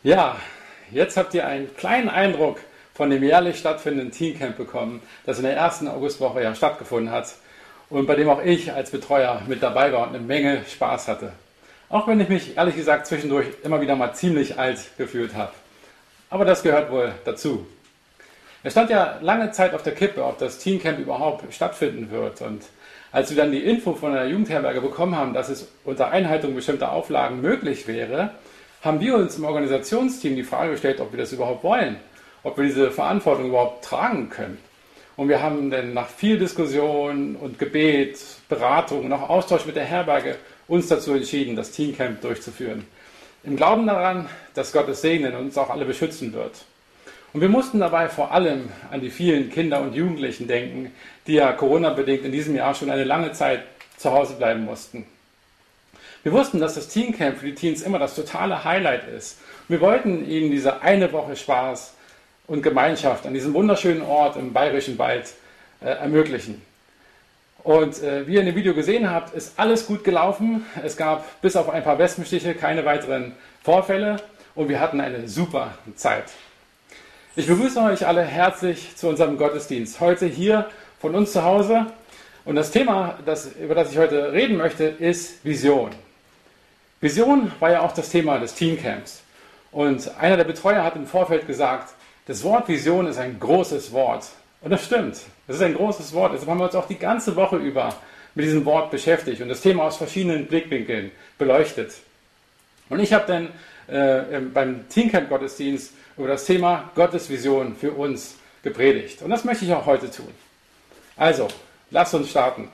Ja, jetzt habt ihr einen kleinen Eindruck von dem jährlich stattfindenden Teencamp bekommen, das in der ersten Augustwoche ja stattgefunden hat und bei dem auch ich als Betreuer mit dabei war und eine Menge Spaß hatte. Auch wenn ich mich ehrlich gesagt zwischendurch immer wieder mal ziemlich alt gefühlt habe. Aber das gehört wohl dazu. Es stand ja lange Zeit auf der Kippe, ob das Teencamp überhaupt stattfinden wird. Und als wir dann die Info von der Jugendherberge bekommen haben, dass es unter Einhaltung bestimmter Auflagen möglich wäre, haben wir uns im Organisationsteam die Frage gestellt, ob wir das überhaupt wollen, ob wir diese Verantwortung überhaupt tragen können. Und wir haben dann nach viel Diskussion und Gebet, Beratung und auch Austausch mit der Herberge uns dazu entschieden, das Teencamp durchzuführen. Im Glauben daran, dass Gott es segnen und uns auch alle beschützen wird. Und wir mussten dabei vor allem an die vielen Kinder und Jugendlichen denken, die ja Corona-bedingt in diesem Jahr schon eine lange Zeit zu Hause bleiben mussten. Wir wussten, dass das Teencamp für die Teens immer das totale Highlight ist. Wir wollten ihnen diese eine Woche Spaß und Gemeinschaft an diesem wunderschönen Ort im Bayerischen Wald ermöglichen. Und wie ihr in dem Video gesehen habt, ist alles gut gelaufen. Es gab bis auf ein paar Wespenstiche keine weiteren Vorfälle und wir hatten eine super Zeit. Ich begrüße euch alle herzlich zu unserem Gottesdienst. Heute hier von uns zu Hause. Und das Thema, über das ich heute reden möchte, ist Vision. Vision war ja auch das Thema des Teencamps. Und einer der Betreuer hat im Vorfeld gesagt, das Wort Vision ist ein großes Wort. Und das stimmt. Es ist ein großes Wort. Deshalb haben wir uns auch die ganze Woche über mit diesem Wort beschäftigt und das Thema aus verschiedenen Blickwinkeln beleuchtet. Und ich habe dann beim Teencamp-Gottesdienst über das Thema Gottes Vision für uns gepredigt. Und das möchte ich auch heute tun. Also, lasst uns starten.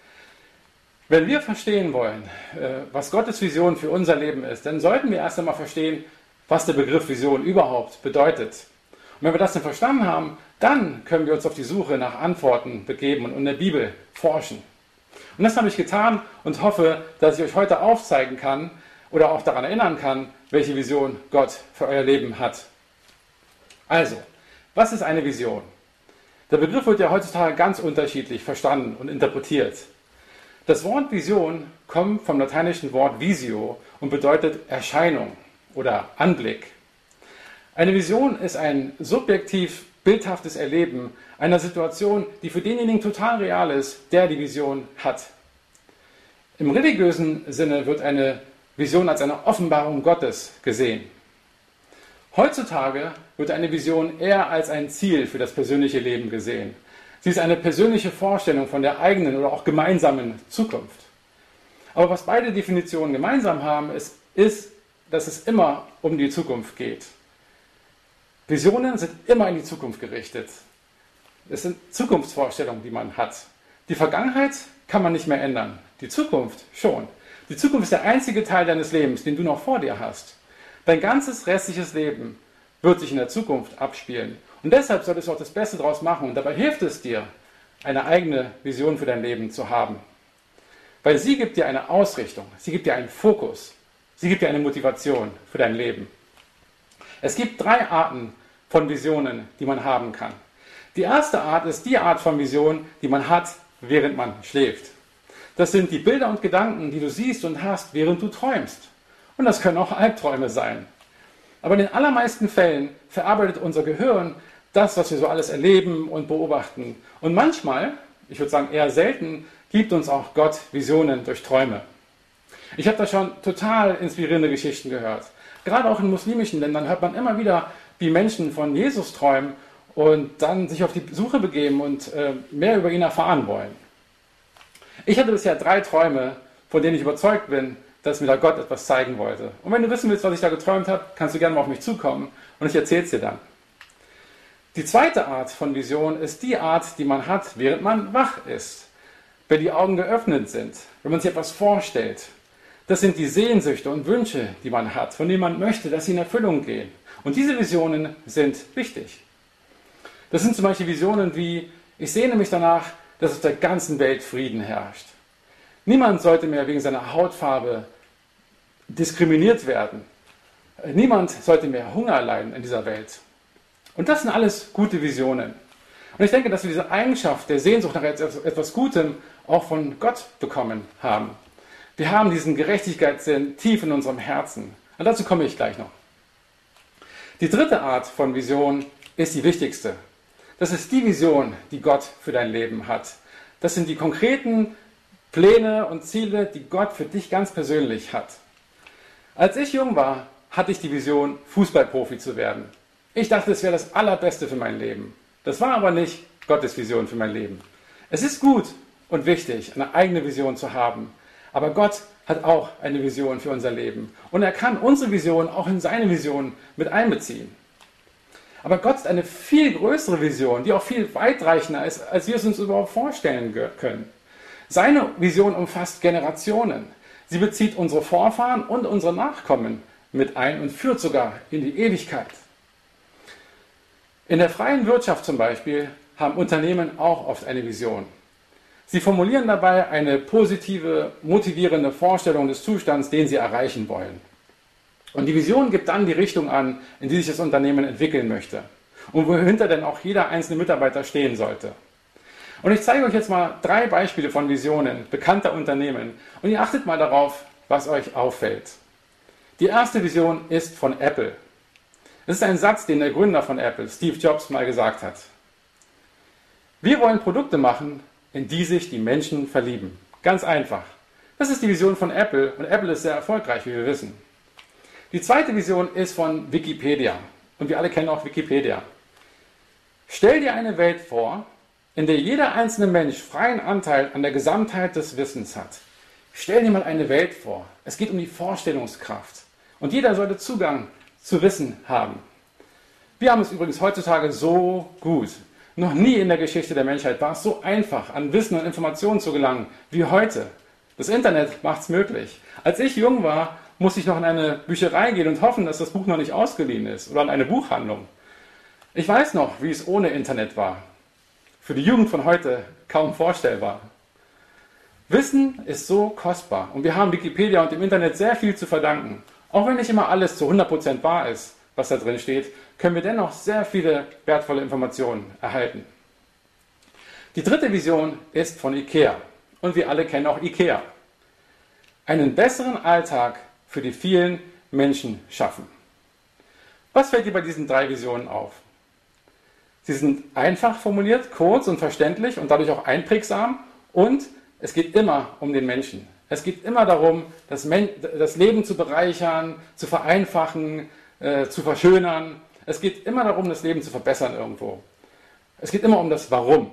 Wenn wir verstehen wollen, was Gottes Vision für unser Leben ist, dann sollten wir erst einmal verstehen, was der Begriff Vision überhaupt bedeutet. Und wenn wir das dann verstanden haben, dann können wir uns auf die Suche nach Antworten begeben und in der Bibel forschen. Und das habe ich getan und hoffe, dass ich euch heute aufzeigen kann oder auch daran erinnern kann, welche Vision Gott für euer Leben hat. Also, was ist eine Vision? Der Begriff wird ja heutzutage ganz unterschiedlich verstanden und interpretiert. Das Wort Vision kommt vom lateinischen Wort visio und bedeutet Erscheinung oder Anblick. Eine Vision ist ein subjektiv bildhaftes Erleben einer Situation, die für denjenigen total real ist, der die Vision hat. Im religiösen Sinne wird eine Vision als eine Offenbarung Gottes gesehen. Heutzutage wird eine Vision eher als ein Ziel für das persönliche Leben gesehen. Sie ist eine persönliche Vorstellung von der eigenen oder auch gemeinsamen Zukunft. Aber was beide Definitionen gemeinsam haben, ist, dass es immer um die Zukunft geht. Visionen sind immer in die Zukunft gerichtet. Es sind Zukunftsvorstellungen, die man hat. Die Vergangenheit kann man nicht mehr ändern, die Zukunft schon. Die Zukunft ist der einzige Teil deines Lebens, den du noch vor dir hast. Dein ganzes restliches Leben wird sich in der Zukunft abspielen. Und deshalb solltest du auch das Beste daraus machen. Und dabei hilft es dir, eine eigene Vision für dein Leben zu haben. Weil sie gibt dir eine Ausrichtung, sie gibt dir einen Fokus, sie gibt dir eine Motivation für dein Leben. Es gibt 3 Arten von Visionen, die man haben kann. Die erste Art ist die Art von Vision, die man hat, während man schläft. Das sind die Bilder und Gedanken, die du siehst und hast, während du träumst. Und das können auch Albträume sein. Aber in den allermeisten Fällen verarbeitet unser Gehirn das, was wir so alles erleben und beobachten. Und manchmal, ich würde sagen eher selten, gibt uns auch Gott Visionen durch Träume. Ich habe da schon total inspirierende Geschichten gehört. Gerade auch in muslimischen Ländern hört man immer wieder, wie Menschen von Jesus träumen und dann sich auf die Suche begeben und mehr über ihn erfahren wollen. Ich hatte bisher 3 Träume, von denen ich überzeugt bin, dass mir da Gott etwas zeigen wollte. Und wenn du wissen willst, was ich da geträumt habe, kannst du gerne mal auf mich zukommen und ich erzähle es dir dann. Die zweite Art von Vision ist die Art, die man hat, während man wach ist. Wenn die Augen geöffnet sind, wenn man sich etwas vorstellt. Das sind die Sehnsüchte und Wünsche, die man hat, von denen man möchte, dass sie in Erfüllung gehen. Und diese Visionen sind wichtig. Das sind zum Beispiel Visionen wie, ich sehne mich danach, dass auf der ganzen Welt Frieden herrscht. Niemand sollte mehr wegen seiner Hautfarbe diskriminiert werden. Niemand sollte mehr Hunger leiden in dieser Welt. Und das sind alles gute Visionen. Und ich denke, dass wir diese Eigenschaft der Sehnsucht nach etwas Gutem auch von Gott bekommen haben. Wir haben diesen Gerechtigkeitssinn tief in unserem Herzen. Und dazu komme ich gleich noch. Die dritte Art von Vision ist die wichtigste. Das ist die Vision, die Gott für dein Leben hat. Das sind die konkreten Pläne und Ziele, die Gott für dich ganz persönlich hat. Als ich jung war, hatte ich die Vision, Fußballprofi zu werden. Ich dachte, es wäre das Allerbeste für mein Leben. Das war aber nicht Gottes Vision für mein Leben. Es ist gut und wichtig, eine eigene Vision zu haben. Aber Gott hat auch eine Vision für unser Leben. Und er kann unsere Vision auch in seine Vision mit einbeziehen. Aber Gott hat eine viel größere Vision, die auch viel weitreichender ist, als wir es uns überhaupt vorstellen können. Seine Vision umfasst Generationen. Sie bezieht unsere Vorfahren und unsere Nachkommen mit ein und führt sogar in die Ewigkeit. In der freien Wirtschaft zum Beispiel haben Unternehmen auch oft eine Vision. Sie formulieren dabei eine positive, motivierende Vorstellung des Zustands, den sie erreichen wollen. Und die Vision gibt dann die Richtung an, in die sich das Unternehmen entwickeln möchte und wohinter denn auch jeder einzelne Mitarbeiter stehen sollte. Und ich zeige euch jetzt mal 3 Beispiele von Visionen bekannter Unternehmen und ihr achtet mal darauf, was euch auffällt. Die erste Vision ist von Apple. Es ist ein Satz, den der Gründer von Apple, Steve Jobs, mal gesagt hat. Wir wollen Produkte machen, in die sich die Menschen verlieben. Ganz einfach. Das ist die Vision von Apple und Apple ist sehr erfolgreich, wie wir wissen. Die zweite Vision ist von Wikipedia und wir alle kennen auch Wikipedia. Stell dir eine Welt vor, in der jeder einzelne Mensch freien Anteil an der Gesamtheit des Wissens hat. Stell dir mal eine Welt vor. Es geht um die Vorstellungskraft. Und jeder sollte Zugang zu Wissen haben. Wir haben es übrigens heutzutage so gut. Noch nie in der Geschichte der Menschheit war es so einfach, an Wissen und Informationen zu gelangen wie heute. Das Internet macht es möglich. Als ich jung war, musste ich noch in eine Bücherei gehen und hoffen, dass das Buch noch nicht ausgeliehen ist oder in eine Buchhandlung. Ich weiß noch, wie es ohne Internet war. Für die Jugend von heute kaum vorstellbar. Wissen ist so kostbar und wir haben Wikipedia und dem Internet sehr viel zu verdanken. Auch wenn nicht immer alles zu 100% wahr ist, was da drin steht, können wir dennoch sehr viele wertvolle Informationen erhalten. Die dritte Vision ist von IKEA und wir alle kennen auch IKEA. Einen besseren Alltag für die vielen Menschen schaffen. Was fällt dir bei diesen 3 Visionen auf? Sie sind einfach formuliert, kurz und verständlich und dadurch auch einprägsam und es geht immer um den Menschen. Es geht immer darum, das Leben zu bereichern, zu vereinfachen, zu verschönern. Es geht immer darum, das Leben zu verbessern irgendwo. Es geht immer um das Warum.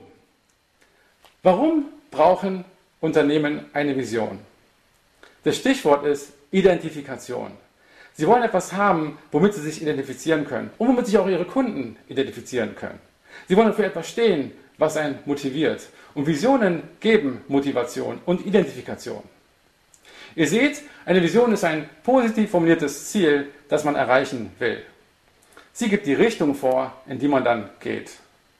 Warum brauchen Unternehmen eine Vision? Das Stichwort ist Identifikation. Sie wollen etwas haben, womit sie sich identifizieren können und womit sich auch ihre Kunden identifizieren können. Sie wollen für etwas stehen, was einen motiviert. Und Visionen geben Motivation und Identifikation. Ihr seht, eine Vision ist ein positiv formuliertes Ziel, das man erreichen will. Sie gibt die Richtung vor, in die man dann geht.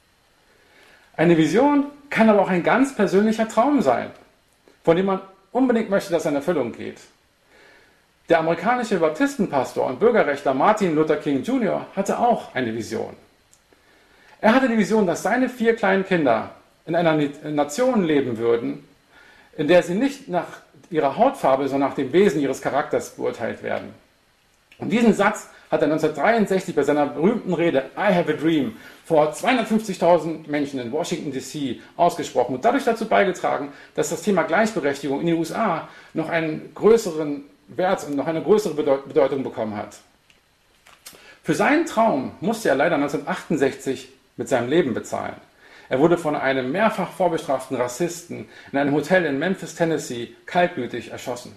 Eine Vision kann aber auch ein ganz persönlicher Traum sein, von dem man unbedingt möchte, dass er in Erfüllung geht. Der amerikanische Baptistenpastor und Bürgerrechtler Martin Luther King Jr. hatte auch eine Vision. Er hatte die Vision, dass seine 4 kleinen Kinder in einer Nation leben würden, in der sie nicht nach ihrer Hautfarbe, sondern nach dem Wesen ihres Charakters beurteilt werden. Und diesen Satz hat er 1963 bei seiner berühmten Rede I Have a Dream vor 250.000 Menschen in Washington D.C. ausgesprochen und dadurch dazu beigetragen, dass das Thema Gleichberechtigung in den USA noch einen größeren Wert und noch eine größere Bedeutung bekommen hat. Für seinen Traum musste er leider 1968 mit seinem Leben bezahlen. Er wurde von einem mehrfach vorbestraften Rassisten in einem Hotel in Memphis, Tennessee, kaltblütig erschossen.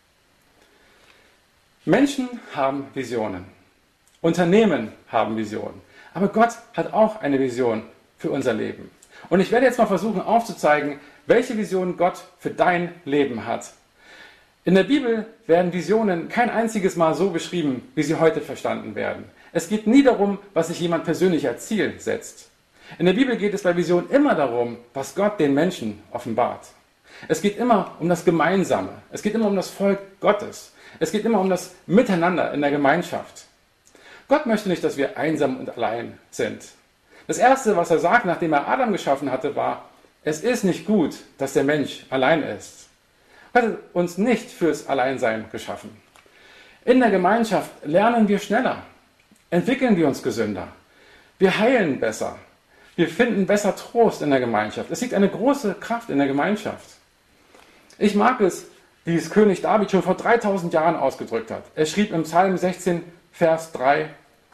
Menschen haben Visionen. Unternehmen haben Visionen. Aber Gott hat auch eine Vision für unser Leben. Und ich werde jetzt mal versuchen aufzuzeigen, welche Vision Gott für dein Leben hat. In der Bibel werden Visionen kein einziges Mal so beschrieben, wie sie heute verstanden werden. Es geht nie darum, was sich jemand persönlich als Ziel setzt. In der Bibel geht es bei Visionen immer darum, was Gott den Menschen offenbart. Es geht immer um das Gemeinsame. Es geht immer um das Volk Gottes. Es geht immer um das Miteinander in der Gemeinschaft. Gott möchte nicht, dass wir einsam und allein sind. Das Erste, was er sagt, nachdem er Adam geschaffen hatte, war, es ist nicht gut, dass der Mensch allein ist. Gott hat uns nicht fürs Alleinsein geschaffen. In der Gemeinschaft lernen wir schneller. entwickeln wir uns gesünder. Wir heilen besser. Wir finden besser Trost in der Gemeinschaft. Es liegt eine große Kraft in der Gemeinschaft. Ich mag es, wie es König David schon vor 3000 Jahren ausgedrückt hat. Er schrieb im Psalm 16, Vers 3,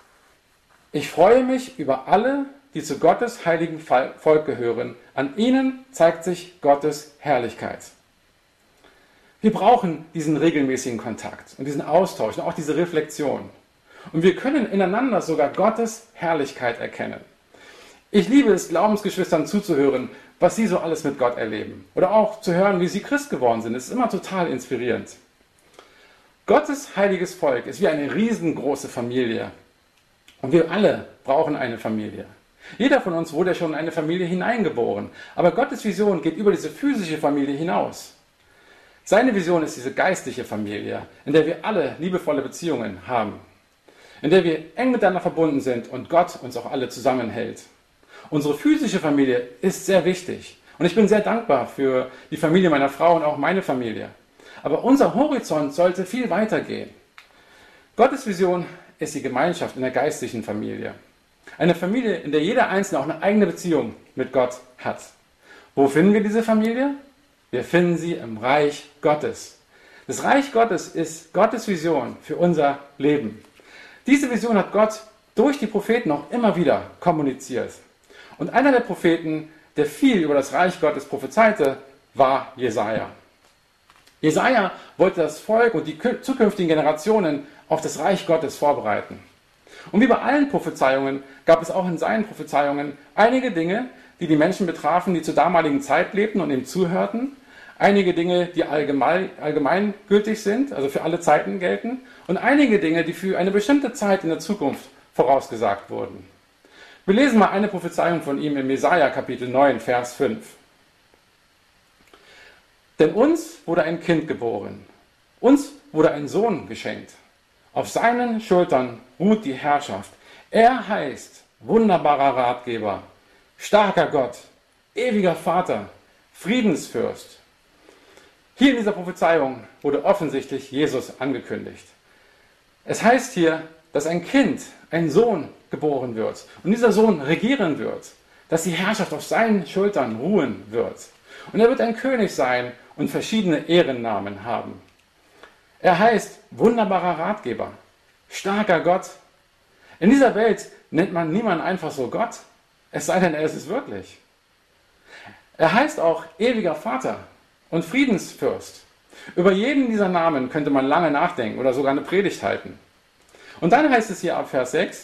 ich freue mich über alle, die zu Gottes heiligen Volk gehören. An ihnen zeigt sich Gottes Herrlichkeit. Wir brauchen diesen regelmäßigen Kontakt und diesen Austausch und auch diese Reflexion. Und wir können ineinander sogar Gottes Herrlichkeit erkennen. Ich liebe es, Glaubensgeschwistern zuzuhören, was sie so alles mit Gott erleben. Oder auch zu hören, wie sie Christ geworden sind. Es ist immer total inspirierend. Gottes heiliges Volk ist wie eine riesengroße Familie. Und wir alle brauchen eine Familie. Jeder von uns wurde ja schon in eine Familie hineingeboren. Aber Gottes Vision geht über diese physische Familie hinaus. Seine Vision ist diese geistliche Familie, in der wir alle liebevolle Beziehungen haben. In der wir eng miteinander verbunden sind und Gott uns auch alle zusammenhält. Unsere physische Familie ist sehr wichtig. Und ich bin sehr dankbar für die Familie meiner Frau und auch meine Familie. Aber unser Horizont sollte viel weiter gehen. Gottes Vision ist die Gemeinschaft in der geistlichen Familie. Eine Familie, in der jeder Einzelne auch eine eigene Beziehung mit Gott hat. Wo finden wir diese Familie? Wir finden sie im Reich Gottes. Das Reich Gottes ist Gottes Vision für unser Leben. Diese Vision hat Gott durch die Propheten auch immer wieder kommuniziert. Und einer der Propheten, der viel über das Reich Gottes prophezeite, war Jesaja. Jesaja wollte das Volk und die zukünftigen Generationen auf das Reich Gottes vorbereiten. Und wie bei allen Prophezeiungen gab es auch in seinen Prophezeiungen einige Dinge, die die Menschen betrafen, die zur damaligen Zeit lebten und ihm zuhörten. Einige Dinge, die allgemeingültig sind, also für alle Zeiten gelten. Und einige Dinge, die für eine bestimmte Zeit in der Zukunft vorausgesagt wurden. Wir lesen mal eine Prophezeiung von ihm im Jesaja Kapitel 9, Vers 5. Denn uns wurde ein Kind geboren, uns wurde ein Sohn geschenkt. Auf seinen Schultern ruht die Herrschaft. Er heißt wunderbarer Ratgeber, starker Gott, ewiger Vater, Friedensfürst. Hier in dieser Prophezeiung wurde offensichtlich Jesus angekündigt. Es heißt hier, dass ein Kind, ein Sohn geboren wird und dieser Sohn regieren wird, dass die Herrschaft auf seinen Schultern ruhen wird. Und er wird ein König sein und verschiedene Ehrennamen haben. Er heißt wunderbarer Ratgeber, starker Gott. In dieser Welt nennt man niemanden einfach so Gott, es sei denn, er ist es wirklich. Er heißt auch ewiger Vater und Friedensfürst. Über jeden dieser Namen könnte man lange nachdenken oder sogar eine Predigt halten. Und dann heißt es hier ab Vers 6,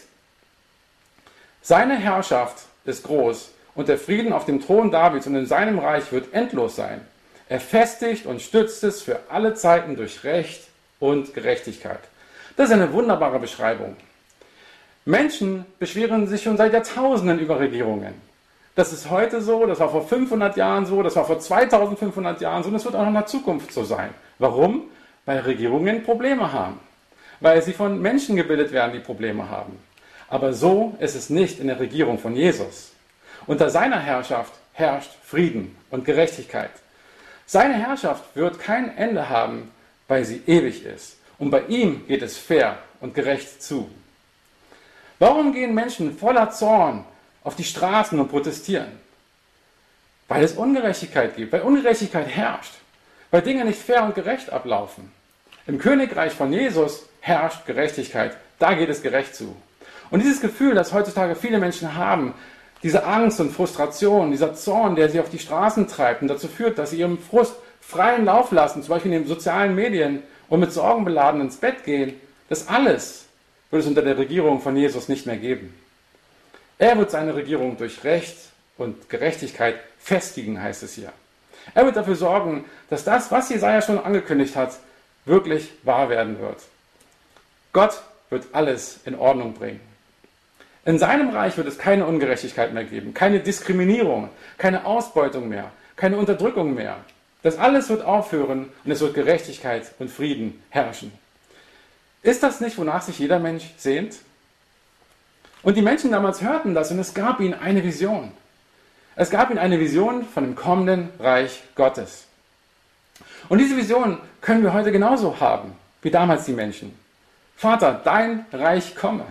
seine Herrschaft ist groß und der Frieden auf dem Thron Davids und in seinem Reich wird endlos sein. Er festigt und stützt es für alle Zeiten durch Recht und Gerechtigkeit. Das ist eine wunderbare Beschreibung. Menschen beschweren sich schon seit Jahrtausenden über Regierungen. Das ist heute so, das war vor 500 Jahren so, das war vor 2500 Jahren so und das wird auch noch in der Zukunft so sein. Warum? Weil Regierungen Probleme haben. Weil sie von Menschen gebildet werden, die Probleme haben. Aber so ist es nicht in der Regierung von Jesus. Unter seiner Herrschaft herrscht Frieden und Gerechtigkeit. Seine Herrschaft wird kein Ende haben, weil sie ewig ist. Und bei ihm geht es fair und gerecht zu. Warum gehen Menschen voller Zorn auf die Straßen und protestieren? Weil es Ungerechtigkeit gibt, weil Ungerechtigkeit herrscht, weil Dinge nicht fair und gerecht ablaufen. Im Königreich von Jesus herrscht Gerechtigkeit, da geht es gerecht zu. Und dieses Gefühl, das heutzutage viele Menschen haben, diese Angst und Frustration, dieser Zorn, der sie auf die Straßen treibt und dazu führt, dass sie ihrem Frust freien Lauf lassen, zum Beispiel in den sozialen Medien und mit Sorgen beladen ins Bett gehen, das alles wird es unter der Regierung von Jesus nicht mehr geben. Er wird seine Regierung durch Recht und Gerechtigkeit festigen, heißt es hier. Er wird dafür sorgen, dass das, was Jesaja schon angekündigt hat, wirklich wahr werden wird. Gott wird alles in Ordnung bringen. In seinem Reich wird es keine Ungerechtigkeit mehr geben, keine Diskriminierung, keine Ausbeutung mehr, keine Unterdrückung mehr. Das alles wird aufhören und es wird Gerechtigkeit und Frieden herrschen. Ist das nicht, wonach sich jeder Mensch sehnt? Und die Menschen damals hörten das und es gab ihnen eine Vision. Es gab ihnen eine Vision von dem kommenden Reich Gottes. Und diese Vision können wir heute genauso haben, wie damals die Menschen. Vater, dein Reich komme.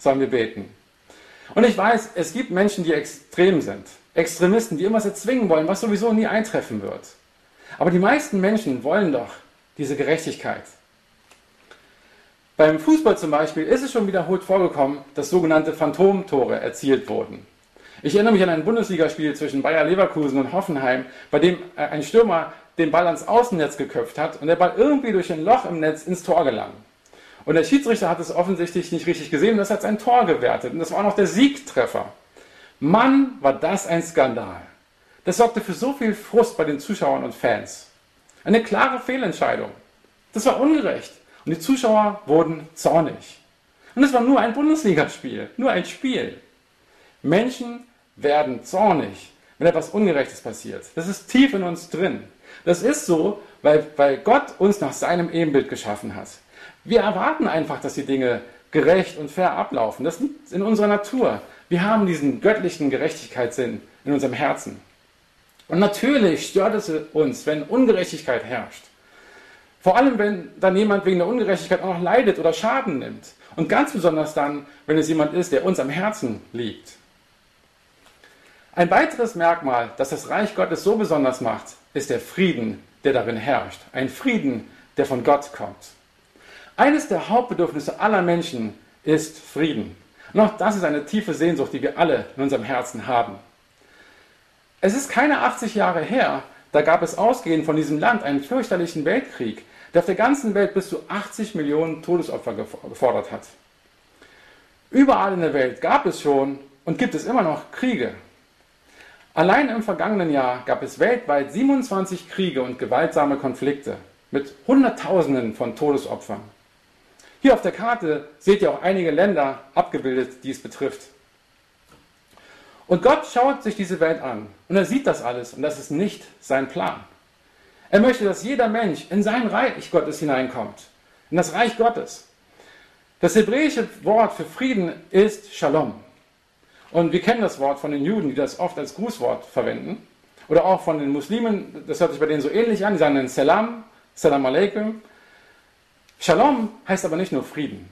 sollen wir beten. Und ich weiß, es gibt Menschen, die extrem sind. Extremisten, die irgendwas erzwingen wollen, was sowieso nie eintreffen wird. Aber die meisten Menschen wollen doch diese Gerechtigkeit. Beim Fußball zum Beispiel ist es schon wiederholt vorgekommen, dass sogenannte Phantomtore erzielt wurden. Ich erinnere mich an ein Bundesligaspiel zwischen Bayer Leverkusen und Hoffenheim, bei dem ein Stürmer den Ball ans Außennetz geköpft hat und der Ball irgendwie durch ein Loch im Netz ins Tor gelang. Und der Schiedsrichter hat es offensichtlich nicht richtig gesehen und das als ein Tor gewertet. Und das war auch noch der Siegtreffer. Mann, war das ein Skandal. Das sorgte für so viel Frust bei den Zuschauern und Fans. Eine klare Fehlentscheidung. Das war ungerecht. Und die Zuschauer wurden zornig. Und es war nur ein Bundesligaspiel, nur ein Spiel. Menschen werden zornig, wenn etwas Ungerechtes passiert. Das ist tief in uns drin. Das ist so, weil Gott uns nach seinem Ebenbild geschaffen hat. Wir erwarten einfach, dass die Dinge gerecht und fair ablaufen. Das liegt in unserer Natur. Wir haben diesen göttlichen Gerechtigkeitssinn in unserem Herzen. Und natürlich stört es uns, wenn Ungerechtigkeit herrscht. Vor allem, wenn dann jemand wegen der Ungerechtigkeit auch noch leidet oder Schaden nimmt. Und ganz besonders dann, wenn es jemand ist, der uns am Herzen liegt. Ein weiteres Merkmal, das das Reich Gottes so besonders macht, ist der Frieden, der darin herrscht. Ein Frieden, der von Gott kommt. Eines der Hauptbedürfnisse aller Menschen ist Frieden. Und auch das ist eine tiefe Sehnsucht, die wir alle in unserem Herzen haben. Es ist keine 80 Jahre her, da gab es ausgehend von diesem Land einen fürchterlichen Weltkrieg, der auf der ganzen Welt bis zu 80 Millionen Todesopfer gefordert hat. Überall in der Welt gab es schon und gibt es immer noch Kriege. Allein im vergangenen Jahr gab es weltweit 27 Kriege und gewaltsame Konflikte mit Hunderttausenden von Todesopfern. Hier auf der Karte seht ihr auch einige Länder abgebildet, die es betrifft. Und Gott schaut sich diese Welt an und er sieht das alles und das ist nicht sein Plan. Er möchte, dass jeder Mensch in sein Reich Gottes hineinkommt, in das Reich Gottes. Das hebräische Wort für Frieden ist Shalom. Und wir kennen das Wort von den Juden, die das oft als Grußwort verwenden. Oder auch von den Muslimen, das hört sich bei denen so ähnlich an, die sagen dann Salam, Salam Aleikum. Shalom heißt aber nicht nur Frieden.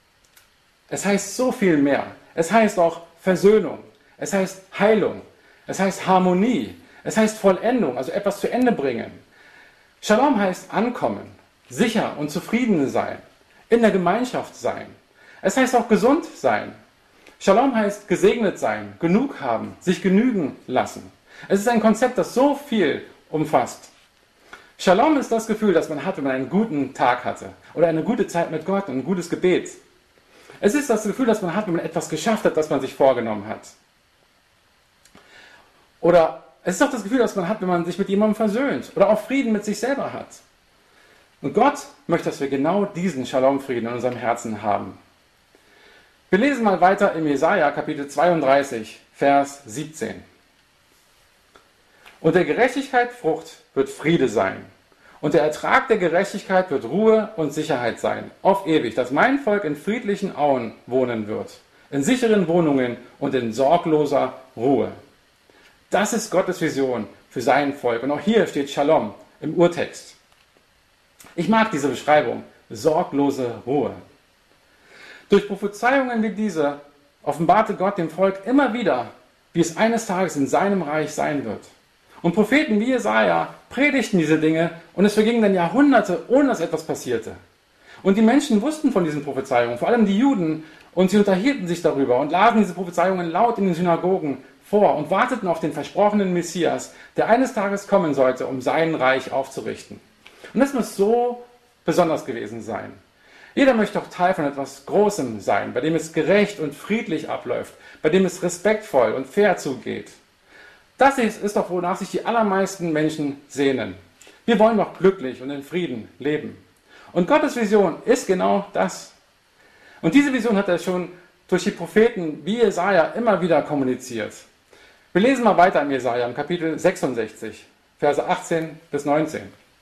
Es heißt so viel mehr. Es heißt auch Versöhnung. Es heißt Heilung. Es heißt Harmonie. Es heißt Vollendung, also etwas zu Ende bringen. Shalom heißt ankommen, sicher und zufrieden sein, in der Gemeinschaft sein. Es heißt auch gesund sein. Shalom heißt gesegnet sein, genug haben, sich genügen lassen. Es ist ein Konzept, das so viel umfasst. Shalom ist das Gefühl, das man hat, wenn man einen guten Tag hatte oder eine gute Zeit mit Gott und ein gutes Gebet. Es ist das Gefühl, das man hat, wenn man etwas geschafft hat, das man sich vorgenommen hat. Oder es ist auch das Gefühl, das man hat, wenn man sich mit jemandem versöhnt oder auch Frieden mit sich selber hat. Und Gott möchte, dass wir genau diesen Shalom-Frieden in unserem Herzen haben. Wir lesen mal weiter im Jesaja Kapitel 32, Vers 17. Und der Gerechtigkeit Frucht wird Friede sein. Und der Ertrag der Gerechtigkeit wird Ruhe und Sicherheit sein, auf ewig, dass mein Volk in friedlichen Auen wohnen wird, in sicheren Wohnungen und in sorgloser Ruhe. Das ist Gottes Vision für sein Volk. Und auch hier steht Shalom im Urtext. Ich mag diese Beschreibung, sorglose Ruhe. Durch Prophezeiungen wie diese offenbarte Gott dem Volk immer wieder, wie es eines Tages in seinem Reich sein wird. Und Propheten wie Jesaja predigten diese Dinge und es vergingen dann Jahrhunderte, ohne dass etwas passierte. Und die Menschen wussten von diesen Prophezeiungen, vor allem die Juden, und sie unterhielten sich darüber und lasen diese Prophezeiungen laut in den Synagogen vor und warteten auf den versprochenen Messias, der eines Tages kommen sollte, um sein Reich aufzurichten. Und das muss so besonders gewesen sein. Jeder möchte doch Teil von etwas Großem sein, bei dem es gerecht und friedlich abläuft, bei dem es respektvoll und fair zugeht. Das ist doch, wonach sich die allermeisten Menschen sehnen. Wir wollen doch glücklich und in Frieden leben. Und Gottes Vision ist genau das. Und diese Vision hat er schon durch die Propheten wie Jesaja immer wieder kommuniziert. Wir lesen mal weiter im Jesaja, im Kapitel 66, Verse 18 bis 19.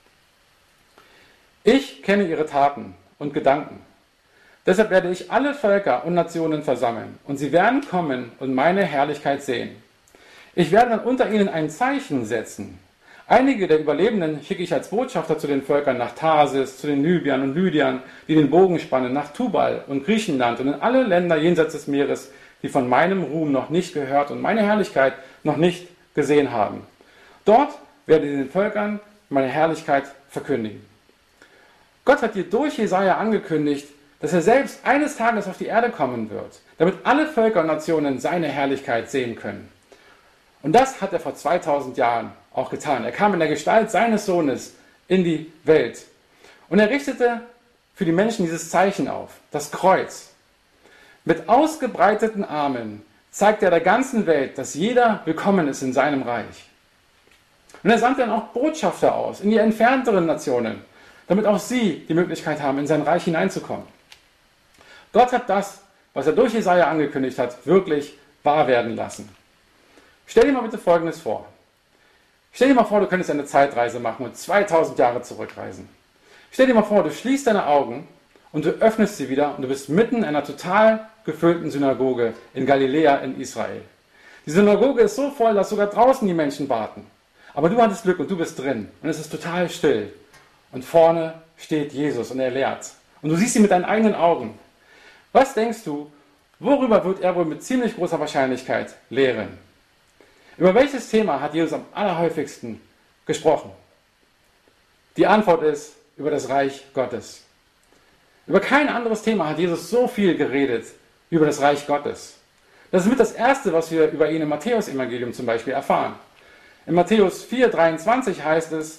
Ich kenne ihre Taten und Gedanken. Deshalb werde ich alle Völker und Nationen versammeln, und sie werden kommen und meine Herrlichkeit sehen. Ich werde dann unter ihnen ein Zeichen setzen, Einige der Überlebenden schicke ich als Botschafter zu den Völkern nach Tarsis, zu den Libyern und Lydiern, die den Bogen spannen, nach Tubal und Griechenland und in alle Länder jenseits des Meeres, die von meinem Ruhm noch nicht gehört und meine Herrlichkeit noch nicht gesehen haben. Dort werde ich den Völkern meine Herrlichkeit verkündigen. Gott hat dir durch Jesaja angekündigt, dass er selbst eines Tages auf die Erde kommen wird, damit alle Völker und Nationen seine Herrlichkeit sehen können. Und das hat er vor 2000 Jahren auch getan. Er kam in der Gestalt seines Sohnes in die Welt. Und er richtete für die Menschen dieses Zeichen auf, das Kreuz. Mit ausgebreiteten Armen zeigt er der ganzen Welt, dass jeder willkommen ist in seinem Reich. Und er sandte dann auch Botschafter aus in die entfernteren Nationen, damit auch sie die Möglichkeit haben, in sein Reich hineinzukommen. Gott hat das, was er durch Jesaja angekündigt hat, wirklich wahr werden lassen. Stell dir mal bitte Folgendes vor. Stell dir mal vor, du könntest eine Zeitreise machen und 2000 Jahre zurückreisen. Stell dir mal vor, du schließt deine Augen und du öffnest sie wieder und du bist mitten in einer total gefüllten Synagoge in Galiläa in Israel. Die Synagoge ist so voll, dass sogar draußen die Menschen warten. Aber du hattest Glück und du bist drin und es ist total still. Und vorne steht Jesus und er lehrt. Und du siehst ihn mit deinen eigenen Augen. Was denkst du, worüber wird er wohl mit ziemlich großer Wahrscheinlichkeit lehren? Über welches Thema hat Jesus am allerhäufigsten gesprochen? Die Antwort ist über das Reich Gottes. Über kein anderes Thema hat Jesus so viel geredet wie über das Reich Gottes. Das ist mit das Erste, was wir über ihn im Matthäus-Evangelium zum Beispiel erfahren. In Matthäus 4,23 heißt es,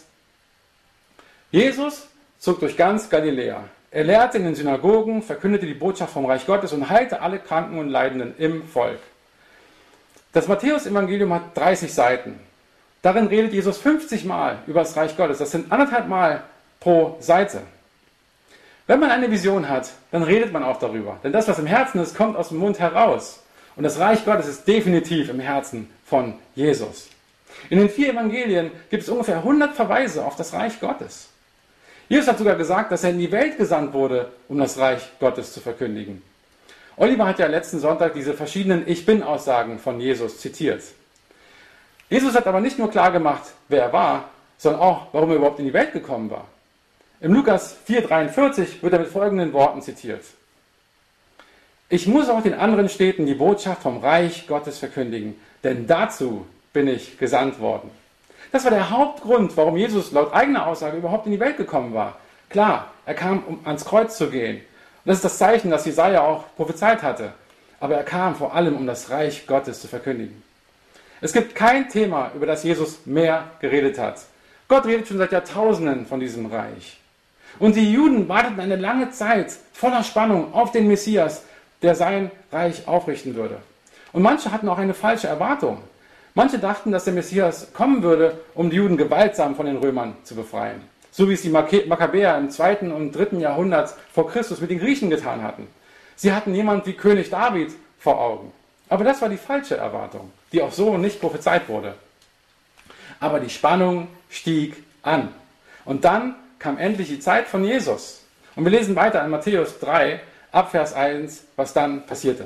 Jesus zog durch ganz Galiläa. Er lehrte in den Synagogen, verkündete die Botschaft vom Reich Gottes und heilte alle Kranken und Leidenden im Volk. Das Matthäus-Evangelium hat 30 Seiten. Darin redet Jesus 50 Mal über das Reich Gottes. Das sind 1,5 Mal pro Seite. Wenn man eine Vision hat, dann redet man auch darüber. Denn das, was im Herzen ist, kommt aus dem Mund heraus. Und das Reich Gottes ist definitiv im Herzen von Jesus. In den 4 Evangelien gibt es ungefähr 100 Verweise auf das Reich Gottes. Jesus hat sogar gesagt, dass er in die Welt gesandt wurde, um das Reich Gottes zu verkündigen. Oliver hat ja letzten Sonntag diese verschiedenen Ich-Bin-Aussagen von Jesus zitiert. Jesus hat aber nicht nur klar gemacht, wer er war, sondern auch, warum er überhaupt in die Welt gekommen war. Im Lukas 4,43 wird er mit folgenden Worten zitiert. Ich muss auch den anderen Städten die Botschaft vom Reich Gottes verkündigen, denn dazu bin ich gesandt worden. Das war der Hauptgrund, warum Jesus laut eigener Aussage überhaupt in die Welt gekommen war. Klar, er kam, um ans Kreuz zu gehen. Und das ist das Zeichen, das Jesaja auch prophezeit hatte. Aber er kam vor allem, um das Reich Gottes zu verkündigen. Es gibt kein Thema, über das Jesus mehr geredet hat. Gott redet schon seit Jahrtausenden von diesem Reich. Und die Juden warteten eine lange Zeit voller Spannung auf den Messias, der sein Reich aufrichten würde. Und manche hatten auch eine falsche Erwartung. Manche dachten, dass der Messias kommen würde, um die Juden gewaltsam von den Römern zu befreien. So wie es die Makkabäer im 2. und 3. Jahrhundert vor Christus mit den Griechen getan hatten. Sie hatten jemand wie König David vor Augen. Aber das war die falsche Erwartung, die auch so nicht prophezeit wurde. Aber die Spannung stieg an. Und dann kam endlich die Zeit von Jesus. Und wir lesen weiter in Matthäus 3, ab Vers 1, was dann passierte.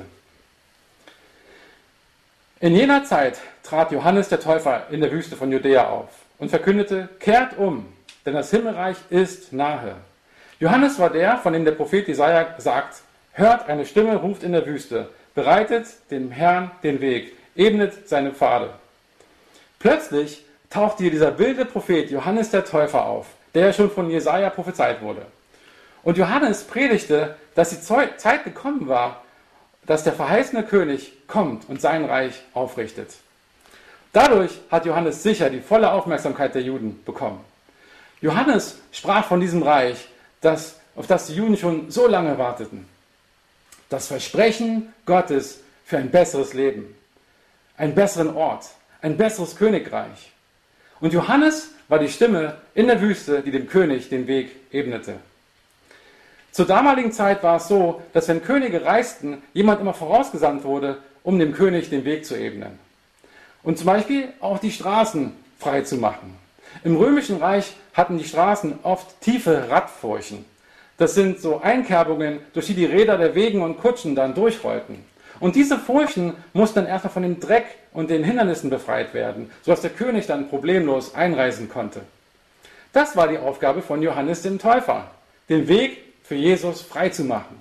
In jener Zeit trat Johannes der Täufer in der Wüste von Judäa auf und verkündete, kehrt um, denn das Himmelreich ist nahe. Johannes war der, von dem der Prophet Jesaja sagt, hört, eine Stimme ruft in der Wüste, bereitet dem Herrn den Weg, ebnet seine Pfade. Plötzlich tauchte hier dieser wilde Prophet Johannes der Täufer auf, der ja schon von Jesaja prophezeit wurde. Und Johannes predigte, dass die Zeit gekommen war, dass der verheißene König kommt und sein Reich aufrichtet. Dadurch hat Johannes sicher die volle Aufmerksamkeit der Juden bekommen. Johannes sprach von diesem Reich, auf das die Juden schon so lange warteten. Das Versprechen Gottes für ein besseres Leben, einen besseren Ort, ein besseres Königreich. Und Johannes war die Stimme in der Wüste, die dem König den Weg ebnete. Zur damaligen Zeit war es so, dass wenn Könige reisten, jemand immer vorausgesandt wurde, um dem König den Weg zu ebnen. Und zum Beispiel auch die Straßen frei zu machen. Im Römischen Reich hatten die Straßen oft tiefe Radfurchen. Das sind so Einkerbungen, durch die die Räder der Wegen und Kutschen dann durchrollten. Und diese Furchen mussten dann erstmal von dem Dreck und den Hindernissen befreit werden, sodass der König dann problemlos einreisen konnte. Das war die Aufgabe von Johannes dem Täufer, den Weg für Jesus freizumachen.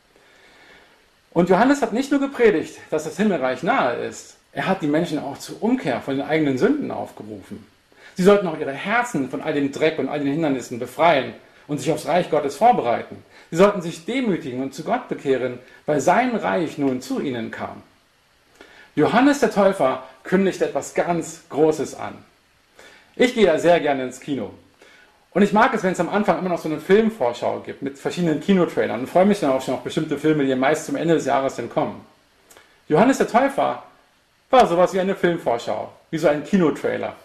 Und Johannes hat nicht nur gepredigt, dass das Himmelreich nahe ist, er hat die Menschen auch zur Umkehr von den eigenen Sünden aufgerufen. Sie sollten auch ihre Herzen von all dem Dreck und all den Hindernissen befreien und sich aufs Reich Gottes vorbereiten. Sie sollten sich demütigen und zu Gott bekehren, weil sein Reich nun zu ihnen kam. Johannes der Täufer kündigt etwas ganz Großes an. Ich gehe ja sehr gerne ins Kino. Und ich mag es, wenn es am Anfang immer noch so eine Filmvorschau gibt mit verschiedenen Kinotrailern und freue mich dann auch schon auf bestimmte Filme, die meist zum Ende des Jahres dann kommen. Johannes der Täufer war sowas wie eine Filmvorschau, wie so ein Kinotrailer.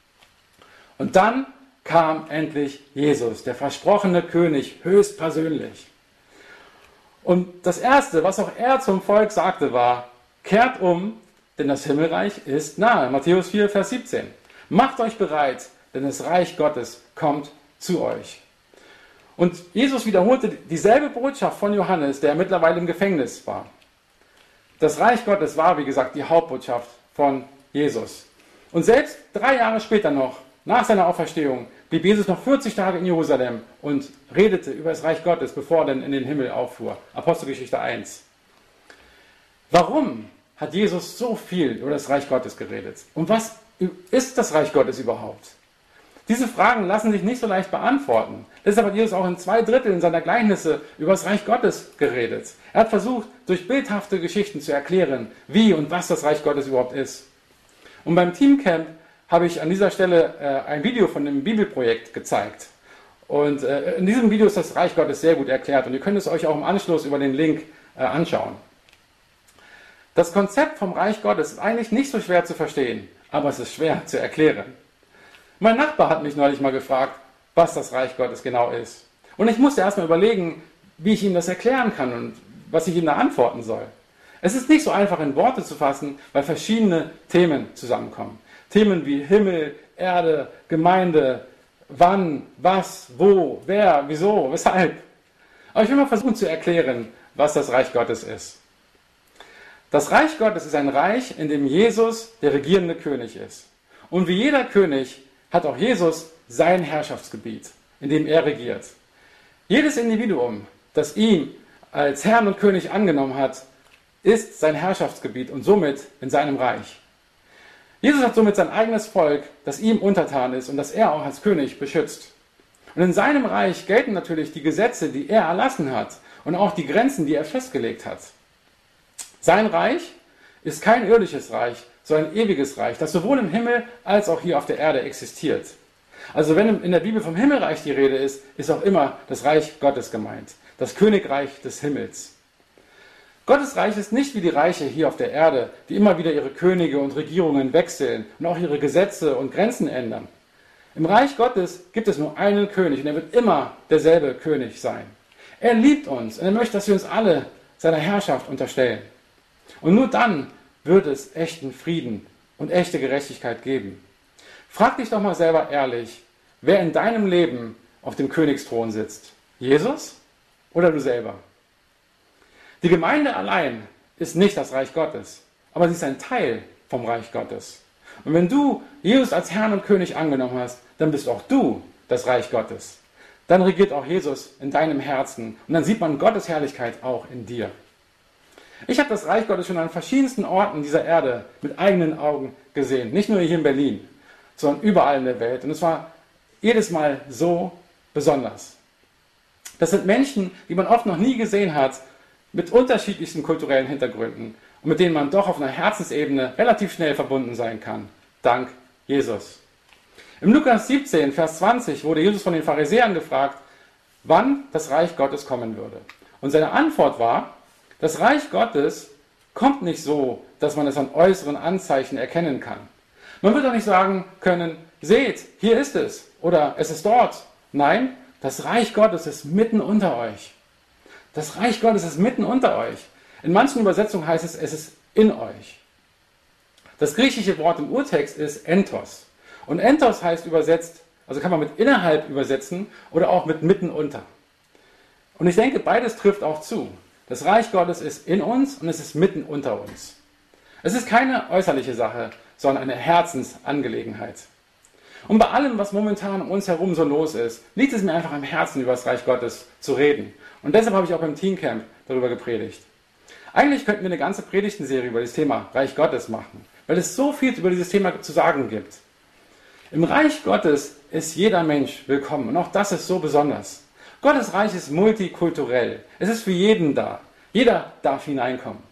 Und dann kam endlich Jesus, der versprochene König, höchstpersönlich. Und das Erste, was auch er zum Volk sagte, war: Kehrt um, denn das Himmelreich ist nahe. Matthäus 4, Vers 17. Macht euch bereit, denn das Reich Gottes kommt zu euch. Und Jesus wiederholte dieselbe Botschaft von Johannes, der mittlerweile im Gefängnis war. Das Reich Gottes war, wie gesagt, die Hauptbotschaft von Jesus. Und selbst 3 Jahre später noch, nach seiner Auferstehung, blieb Jesus noch 40 Tage in Jerusalem und redete über das Reich Gottes, bevor er dann in den Himmel auffuhr. Apostelgeschichte 1. Warum hat Jesus so viel über das Reich Gottes geredet? Und was ist das Reich Gottes überhaupt? Diese Fragen lassen sich nicht so leicht beantworten. Deshalb hat Jesus auch in 2/3 seiner Gleichnisse über das Reich Gottes geredet. Er hat versucht, durch bildhafte Geschichten zu erklären, wie und was das Reich Gottes überhaupt ist. Und beim Teamcamp habe ich an dieser Stelle ein Video von einem Bibelprojekt gezeigt. Und in diesem Video ist das Reich Gottes sehr gut erklärt und ihr könnt es euch auch im Anschluss über den Link anschauen. Das Konzept vom Reich Gottes ist eigentlich nicht so schwer zu verstehen, aber es ist schwer zu erklären. Mein Nachbar hat mich neulich mal gefragt, was das Reich Gottes genau ist. Und ich musste erstmal überlegen, wie ich ihm das erklären kann und was ich ihm da antworten soll. Es ist nicht so einfach in Worte zu fassen, weil verschiedene Themen zusammenkommen. Themen wie Himmel, Erde, Gemeinde, wann, was, wo, wer, wieso, weshalb. Aber ich will mal versuchen zu erklären, was das Reich Gottes ist. Das Reich Gottes ist ein Reich, in dem Jesus der regierende König ist. Und wie jeder König hat auch Jesus sein Herrschaftsgebiet, in dem er regiert. Jedes Individuum, das ihn als Herrn und König angenommen hat, ist sein Herrschaftsgebiet und somit in seinem Reich. Jesus hat somit sein eigenes Volk, das ihm untertan ist und das er auch als König beschützt. Und in seinem Reich gelten natürlich die Gesetze, die er erlassen hat und auch die Grenzen, die er festgelegt hat. Sein Reich ist kein irdisches Reich, sondern ein ewiges Reich, das sowohl im Himmel als auch hier auf der Erde existiert. Also wenn in der Bibel vom Himmelreich die Rede ist, ist auch immer das Reich Gottes gemeint, das Königreich des Himmels. Gottes Reich ist nicht wie die Reiche hier auf der Erde, die immer wieder ihre Könige und Regierungen wechseln und auch ihre Gesetze und Grenzen ändern. Im Reich Gottes gibt es nur einen König und er wird immer derselbe König sein. Er liebt uns und er möchte, dass wir uns alle seiner Herrschaft unterstellen. Und nur dann wird es echten Frieden und echte Gerechtigkeit geben. Frag dich doch mal selber ehrlich, wer in deinem Leben auf dem Königsthron sitzt. Jesus oder du selber? Die Gemeinde allein ist nicht das Reich Gottes, aber sie ist ein Teil vom Reich Gottes. Und wenn du Jesus als Herrn und König angenommen hast, dann bist auch du das Reich Gottes. Dann regiert auch Jesus in deinem Herzen und dann sieht man Gottes Herrlichkeit auch in dir. Ich habe das Reich Gottes schon an verschiedensten Orten dieser Erde mit eigenen Augen gesehen. Nicht nur hier in Berlin, sondern überall in der Welt. Und es war jedes Mal so besonders. Das sind Menschen, die man oft noch nie gesehen hat, mit unterschiedlichsten kulturellen Hintergründen und mit denen man doch auf einer Herzensebene relativ schnell verbunden sein kann. Dank Jesus. Im Lukas 17, Vers 20 wurde Jesus von den Pharisäern gefragt, wann das Reich Gottes kommen würde. Und seine Antwort war, das Reich Gottes kommt nicht so, dass man es an äußeren Anzeichen erkennen kann. Man wird doch nicht sagen können, seht, hier ist es oder es ist dort. Nein, das Reich Gottes ist mitten unter euch. Das Reich Gottes ist mitten unter euch. In manchen Übersetzungen heißt es, es ist in euch. Das griechische Wort im Urtext ist entos. Und entos heißt übersetzt, also kann man mit innerhalb übersetzen oder auch mit mitten unter. Und ich denke, beides trifft auch zu. Das Reich Gottes ist in uns und es ist mitten unter uns. Es ist keine äußerliche Sache, sondern eine Herzensangelegenheit. Und bei allem, was momentan um uns herum so los ist, liegt es mir einfach am Herzen, über das Reich Gottes zu reden. Und deshalb habe ich auch beim Teencamp darüber gepredigt. Eigentlich könnten wir eine ganze Predigtenserie über das Thema Reich Gottes machen, weil es so viel über dieses Thema zu sagen gibt. Im Reich Gottes ist jeder Mensch willkommen und auch das ist so besonders. Gottes Reich ist multikulturell. Es ist für jeden da. Jeder darf hineinkommen.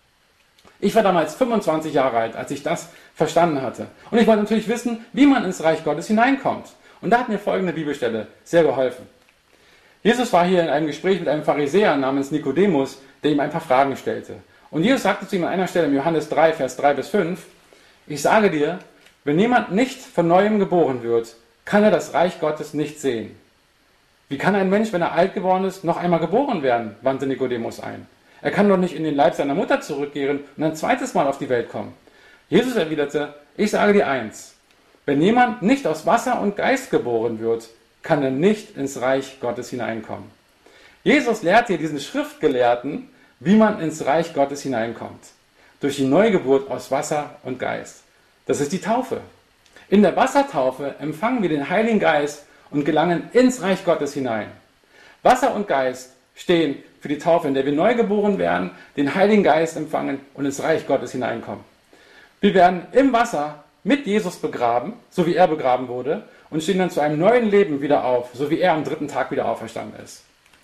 Ich war damals 25 Jahre alt, als ich das verstanden hatte. Und ich wollte natürlich wissen, wie man ins Reich Gottes hineinkommt. Und da hat mir folgende Bibelstelle sehr geholfen. Jesus war hier in einem Gespräch mit einem Pharisäer namens Nikodemus, der ihm ein paar Fragen stellte. Und Jesus sagte zu ihm an einer Stelle in Johannes 3, Vers 3 bis 5, ich sage dir, wenn jemand nicht von Neuem geboren wird, kann er das Reich Gottes nicht sehen. Wie kann ein Mensch, wenn er alt geworden ist, noch einmal geboren werden, wandte Nikodemus ein. Er kann doch nicht in den Leib seiner Mutter zurückkehren und ein zweites Mal auf die Welt kommen. Jesus erwiderte, ich sage dir eins, wenn jemand nicht aus Wasser und Geist geboren wird, kann er nicht ins Reich Gottes hineinkommen. Jesus lehrt hier diesen Schriftgelehrten, wie man ins Reich Gottes hineinkommt. Durch die Neugeburt aus Wasser und Geist. Das ist die Taufe. In der Wassertaufe empfangen wir den Heiligen Geist und gelangen ins Reich Gottes hinein. Wasser und Geist stehen für die Taufe, in der wir neu geboren werden, den Heiligen Geist empfangen und ins Reich Gottes hineinkommen. Wir werden im Wasser mit Jesus begraben, so wie er begraben wurde, und stehen dann zu einem neuen Leben wieder auf, so wie er am 3. Tag wieder auferstanden ist.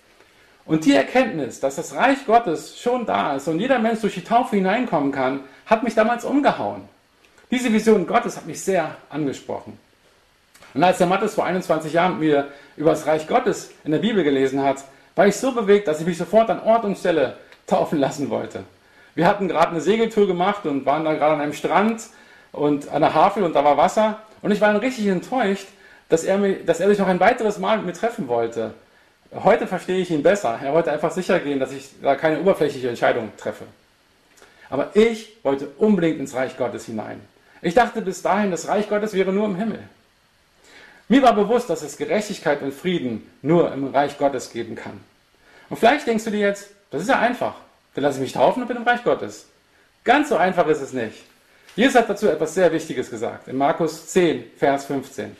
Und die Erkenntnis, dass das Reich Gottes schon da ist und jeder Mensch durch die Taufe hineinkommen kann, hat mich damals umgehauen. Diese Vision Gottes hat mich sehr angesprochen. Und als der Mattes vor 21 Jahren mit mir über das Reich Gottes in der Bibel gelesen hat, war ich so bewegt, dass ich mich sofort an Ort und Stelle taufen lassen wollte. Wir hatten gerade eine Segeltour gemacht und waren dann gerade an einem Strand und an der Havel und da war Wasser. Und ich war dann richtig enttäuscht, dass er sich noch ein weiteres Mal mit mir treffen wollte. Heute verstehe ich ihn besser. Er wollte einfach sicher gehen, dass ich da keine oberflächliche Entscheidung treffe. Aber ich wollte unbedingt ins Reich Gottes hinein. Ich dachte bis dahin, das Reich Gottes wäre nur im Himmel. Mir war bewusst, dass es Gerechtigkeit und Frieden nur im Reich Gottes geben kann. Und vielleicht denkst du dir jetzt, das ist ja einfach. Dann lasse ich mich taufen und bin im Reich Gottes. Ganz so einfach ist es nicht. Jesus hat dazu etwas sehr Wichtiges gesagt, in Markus 10, Vers 15.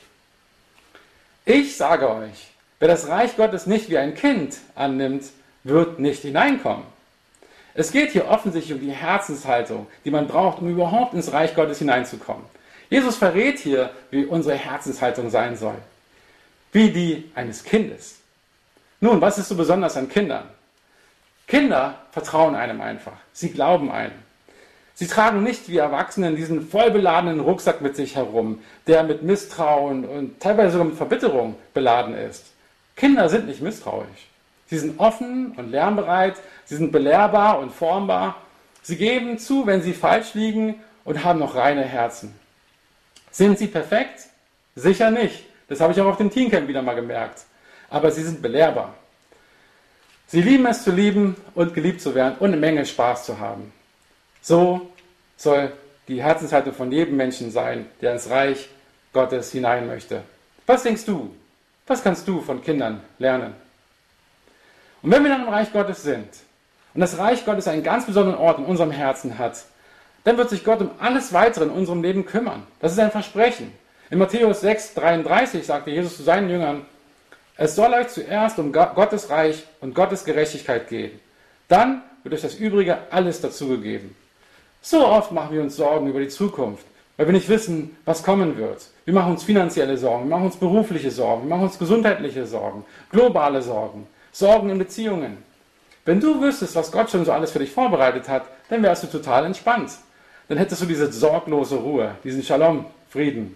Ich sage euch, wer das Reich Gottes nicht wie ein Kind annimmt, wird nicht hineinkommen. Es geht hier offensichtlich um die Herzenshaltung, die man braucht, um überhaupt ins Reich Gottes hineinzukommen. Jesus verrät hier, wie unsere Herzenshaltung sein soll. Wie die eines Kindes. Nun, was ist so besonders an Kindern? Kinder vertrauen einem einfach. Sie glauben einem. Sie tragen nicht wie Erwachsene diesen vollbeladenen Rucksack mit sich herum, der mit Misstrauen und teilweise sogar mit Verbitterung beladen ist. Kinder sind nicht misstrauisch. Sie sind offen und lernbereit, sie sind belehrbar und formbar. Sie geben zu, wenn sie falsch liegen und haben noch reine Herzen. Sind sie perfekt? Sicher nicht. Das habe ich auch auf dem Teencamp wieder mal gemerkt. Aber sie sind belehrbar. Sie lieben es zu lieben und geliebt zu werden und eine Menge Spaß zu haben. So soll die Herzenshaltung von jedem Menschen sein, der ins Reich Gottes hinein möchte. Was denkst du? Was kannst du von Kindern lernen? Und wenn wir dann im Reich Gottes sind und das Reich Gottes einen ganz besonderen Ort in unserem Herzen hat, dann wird sich Gott um alles Weitere in unserem Leben kümmern. Das ist ein Versprechen. In Matthäus 6, 33 sagte Jesus zu seinen Jüngern, es soll euch zuerst um Gottes Reich und Gottes Gerechtigkeit gehen. Dann wird euch das Übrige alles dazugegeben. So oft machen wir uns Sorgen über die Zukunft, weil wir nicht wissen, was kommen wird. Wir machen uns finanzielle Sorgen, wir machen uns berufliche Sorgen, wir machen uns gesundheitliche Sorgen, globale Sorgen, Sorgen in Beziehungen. Wenn du wüsstest, was Gott schon so alles für dich vorbereitet hat, dann wärst du total entspannt. Dann hättest du diese sorglose Ruhe, diesen Shalom, Frieden.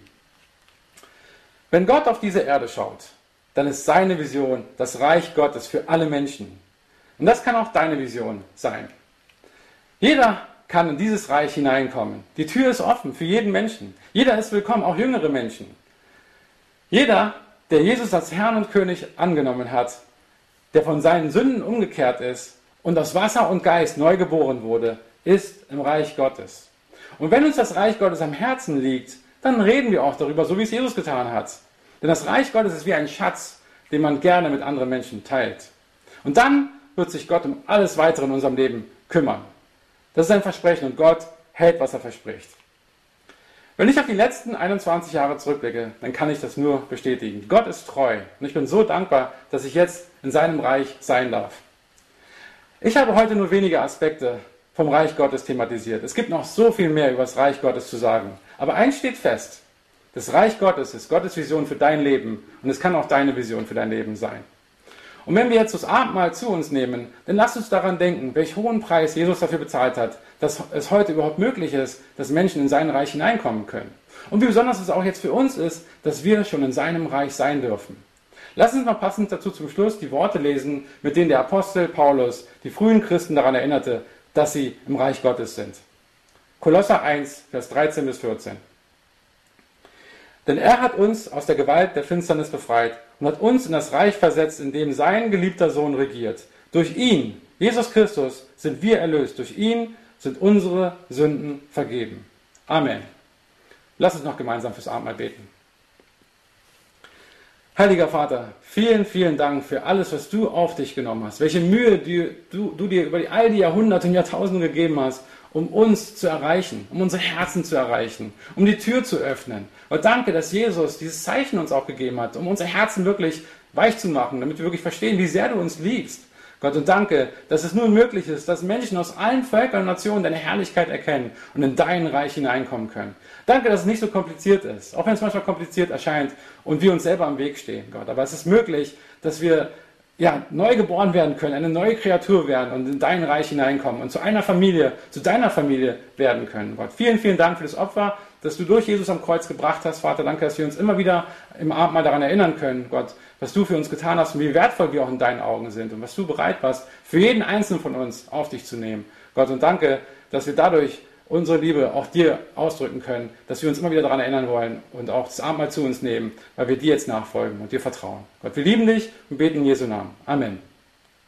Wenn Gott auf diese Erde schaut, dann ist seine Vision das Reich Gottes für alle Menschen. Und das kann auch deine Vision sein. Jeder kann in dieses Reich hineinkommen. Die Tür ist offen für jeden Menschen. Jeder ist willkommen, auch jüngere Menschen. Jeder, der Jesus als Herrn und König angenommen hat, der von seinen Sünden umgekehrt ist und aus Wasser und Geist neu geboren wurde, ist im Reich Gottes. Und wenn uns das Reich Gottes am Herzen liegt, dann reden wir auch darüber, so wie es Jesus getan hat. Denn das Reich Gottes ist wie ein Schatz, den man gerne mit anderen Menschen teilt. Und dann wird sich Gott um alles Weitere in unserem Leben kümmern. Das ist ein Versprechen und Gott hält, was er verspricht. Wenn ich auf die letzten 21 Jahre zurückblicke, dann kann ich das nur bestätigen. Gott ist treu und ich bin so dankbar, dass ich jetzt in seinem Reich sein darf. Ich habe heute nur wenige Aspekte vom Reich Gottes thematisiert. Es gibt noch so viel mehr über das Reich Gottes zu sagen. Aber eins steht fest: Das Reich Gottes ist Gottes Vision für dein Leben und es kann auch deine Vision für dein Leben sein. Und wenn wir jetzt das Abendmahl zu uns nehmen, dann lasst uns daran denken, welch hohen Preis Jesus dafür bezahlt hat, dass es heute überhaupt möglich ist, dass Menschen in sein Reich hineinkommen können. Und wie besonders es auch jetzt für uns ist, dass wir schon in seinem Reich sein dürfen. Lass uns noch passend dazu zum Schluss die Worte lesen, mit denen der Apostel Paulus die frühen Christen daran erinnerte, dass sie im Reich Gottes sind. Kolosser 1, Vers 13 bis 14. Denn er hat uns aus der Gewalt der Finsternis befreit und hat uns in das Reich versetzt, in dem sein geliebter Sohn regiert. Durch ihn, Jesus Christus, sind wir erlöst. Durch ihn sind unsere Sünden vergeben. Amen. Lass uns noch gemeinsam fürs Abendmahl beten. Heiliger Vater, vielen, vielen Dank für alles, was du auf dich genommen hast. Welche Mühe du dir über all die Jahrhunderte und Jahrtausende gegeben hast, um uns zu erreichen, um unsere Herzen zu erreichen, um die Tür zu öffnen. Und danke, dass Jesus dieses Zeichen uns auch gegeben hat, um unsere Herzen wirklich weich zu machen, damit wir wirklich verstehen, wie sehr du uns liebst. Gott, und danke, dass es nun möglich ist, dass Menschen aus allen Völkern und Nationen deine Herrlichkeit erkennen und in dein Reich hineinkommen können. Danke, dass es nicht so kompliziert ist, auch wenn es manchmal kompliziert erscheint und wir uns selber am Weg stehen, Gott. Aber es ist möglich, dass wir neu geboren werden können, eine neue Kreatur werden und in dein Reich hineinkommen und zu einer Familie, zu deiner Familie werden können. Gott, vielen, vielen Dank für das Opfer, das du durch Jesus am Kreuz gebracht hast. Vater, danke, dass wir uns immer wieder im Abendmahl daran erinnern können, Gott, was du für uns getan hast und wie wertvoll wir auch in deinen Augen sind und was du bereit warst, für jeden Einzelnen von uns auf dich zu nehmen. Gott, und danke, dass wir dadurch unsere Liebe auch dir ausdrücken können, dass wir uns immer wieder daran erinnern wollen und auch das Abendmahl zu uns nehmen, weil wir dir jetzt nachfolgen und dir vertrauen. Gott, wir lieben dich und beten in Jesu Namen. Amen.